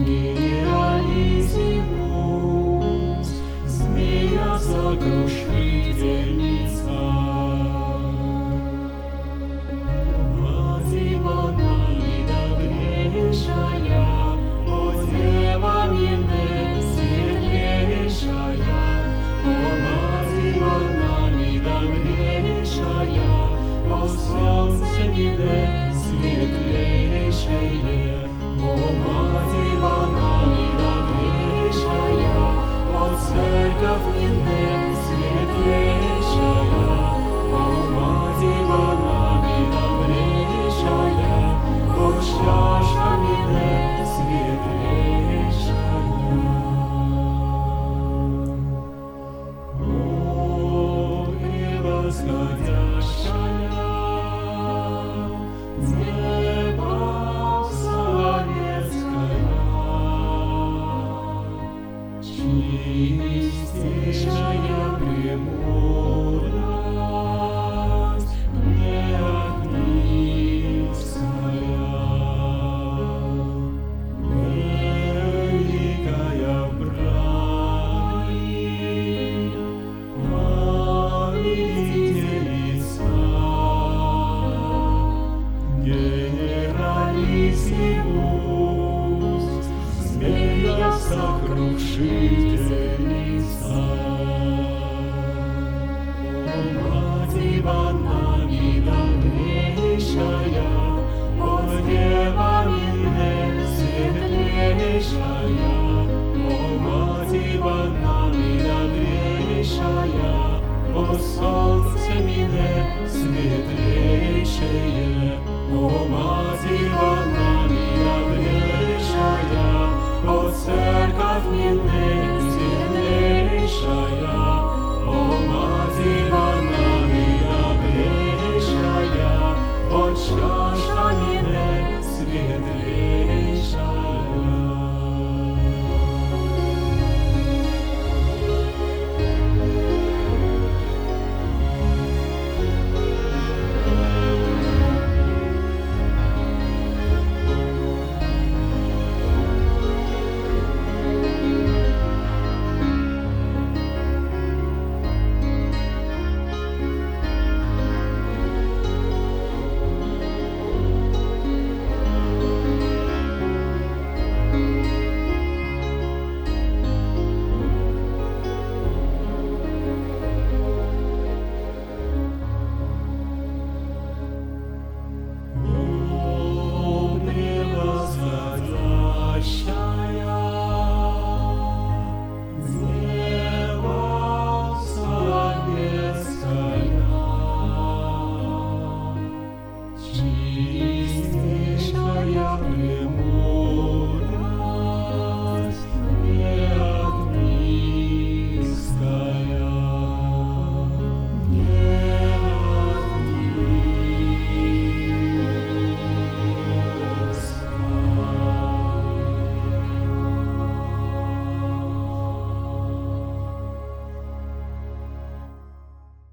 Генералиссимус, змея сокрушительница. Матерь Баналида грешная, о Дева Мине светлейшая, о Матерь Баналида грешная, о Солнце Мине светлейшее, о Матерь Баналида грешная, о Церковь Мине светлейшая, о Матерь Баналида грешная, о чаша Мине светлейшая. О, и восходящая, Дева Соловецкая, чистейшая премудрость, неогнивская, великая в брани, повелительница, Генералиссимус, змея сокрушительница. О Матерь Баналида грешная, о Дева Мине светлейшая, о Матерь Баналида грешная, о Солнце Мине светлейшее, о Матерь Баналида грешная, о Церковь Мине светлейшая, о Матерь Баналида грешная, о чаша